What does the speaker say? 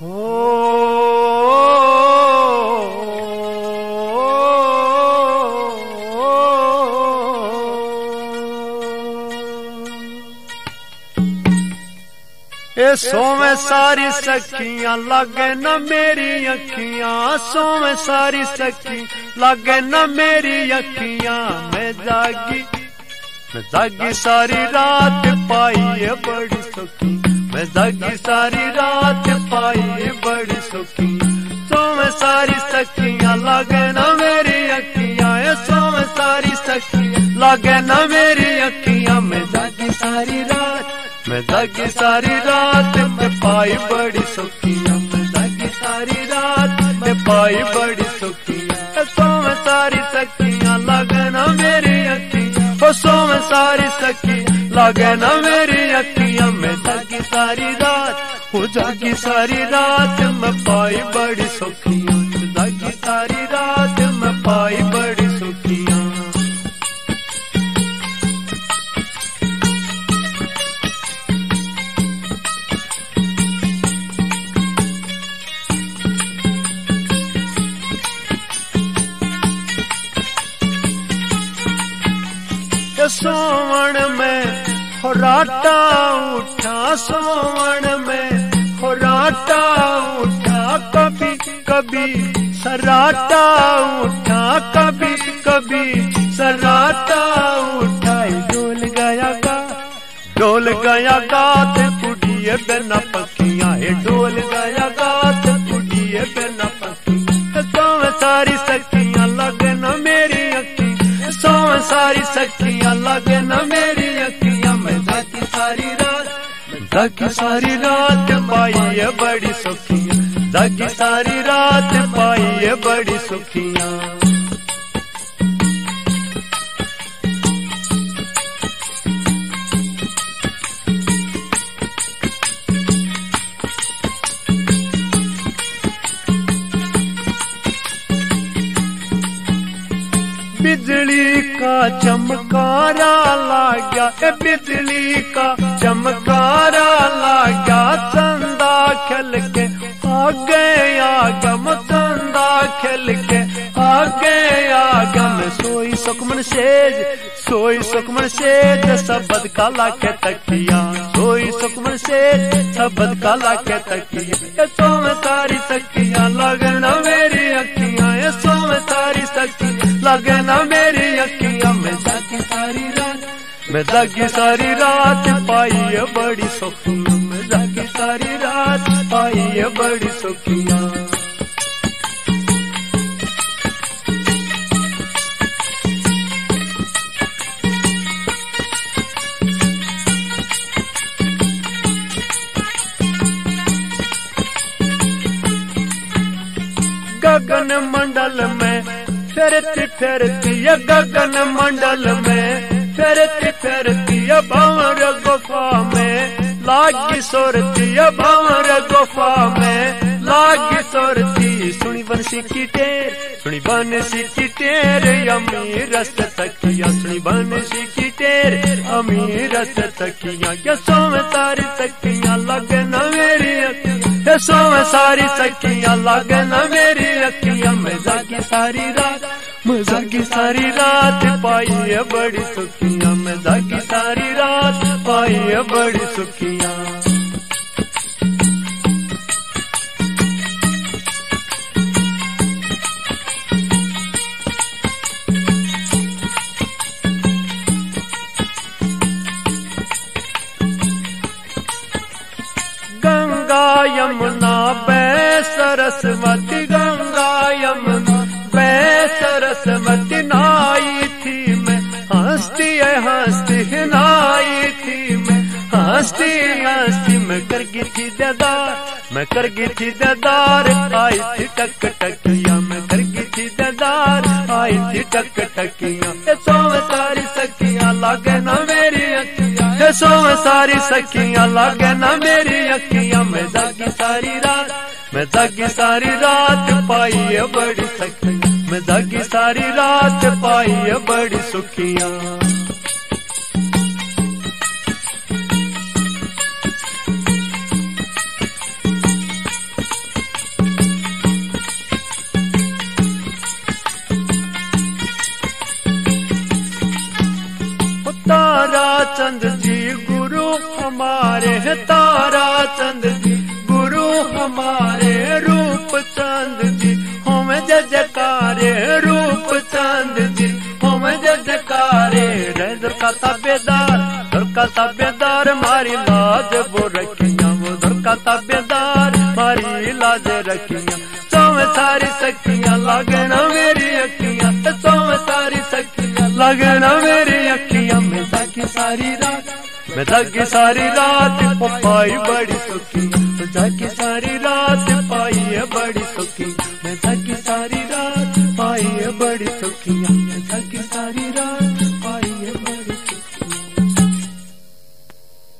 ए सोवे सारी सखियां लागे न मेरी अखियां, सोवे सारी सखी लागे न मेरी अखियां। मैं जागी सारी रात पाई है बड़ी सुखी, मैं जागी सारी रात पाई है बड़ी सुखी। सोवे सारी सखियां लागे न मेरी अखियां, सोवे सारी सखी लागे न मेरी अखियां। मैं जागी सारी रात, मैं जागी सारी रात में पाई बड़ी सुखियां, मैं जागी सारी रात में पाई बड़ी सुखियां। सोवे सारी सखियां लागे न मेरी अखियां, ओ सोवे सारी सखी लागे न मेरी अखियां। मैं जागी सारी रात, हो जागी सारी रात में पाई बड़ी सुखियां, जागी सारी रात में पाई बड़ी सुखियां। सोवण में खुराटा उठा, सोवण में खुराटा उठा। कभी कभी सराटा उठा, कभी कभी सराटा उठा। डोल गया गात कुड़िए बिना पखियां, डोल गया गात कुड़िए बिना पखियां। सोवे सारी सखियां लगे न मेरी अखी, सोवे सारी सखियां लगे न मेरी अखियां। मैं जागी सारी रात, मैं जागी सारी रात पाई है बड़ी सुखियां, जागी सारी रात पाई है बड़ी सुखियां। बिजली का चमकारा लाग्या, बिजली का चमकारा लाग्या। चंदा खिल के आगे आगम, चंदा खिल के आगे आगम। सोई सुखमन सेज, सोई सुखमन सेज सबद काला के तकिया, सोई सुखमन सेज सबद काला के तकिया। सोवे सारी सखियां लगे न मेरी अखियां, सोवे सारी सखी लगे न मेरी अखियां। मैं जागी सारी रात, मैं जागी सारी रात पाई है बड़ी सुखियां, मैं जागी सारी रात पाई है बड़ी सुखियां। गगन मंडल में फिरती फिरती, गगन मंडल में फिरती फिरती। भंवर गुफा में लागी सुरती, भंवर गुफा में लागी सुरती। सुनी बंसी की टेर, सुनी बंसी की टेर अमीर रस्त तकिया, सुनी बंसी की टेर अमीर रस्त तकिया। क्या सोवे सारी सखियां लगे न मेरी अखियां, सोवे सारी सखियां लगे न मेरी अखियां। मैं जागी सारी रात, मैं जागी सारी रात पाई है बड़ी सुखियां, मैं जागी सारी रात पाई है बड़ी सुखियां। गंगा यमुना बे सरस्वती, गंगा यमुना बे सरस्वती। नाई थी मैं हंसती है हंसती, नाई थी मैं हंसती हंसती। मैं कर गई थी दीदार, मैं कर गई थी दीदार। आई थी टक टकिया, मैं कर गई थी दीदार। आई थी टक टकिया। सोवे सारी सखियां लागे न मेरी अखियां, सोवे सारी सखियां लागे न मेरी अखियां। मैं जागी सारी रात, मैं जागी सारी रात पाई है बड़ी सखियां, मैं जागी सारी रात पाई है बड़ी सुखियां। चंद जी गुरु हमारे हैं, तारा चंद जी गुरु हमारे, रूप चंद जी हम जय जयकारे, रूप चंद जी हम जय जयकारे। रे दुर्गा ताबेदार मारी लाज वो रखियां, वो दुर्गा ताबेदार मारी लाज रखियां। चौं सारी सखियां लगना मेरी अखियां, चौं सारी सखियां लगना मेरी अखियां। मैं जागी सारी रात, मैं जागी सारी रात पाई बड़ी सुखी, मैं जागी सारी रात पाई है बड़ी सुखी, मैं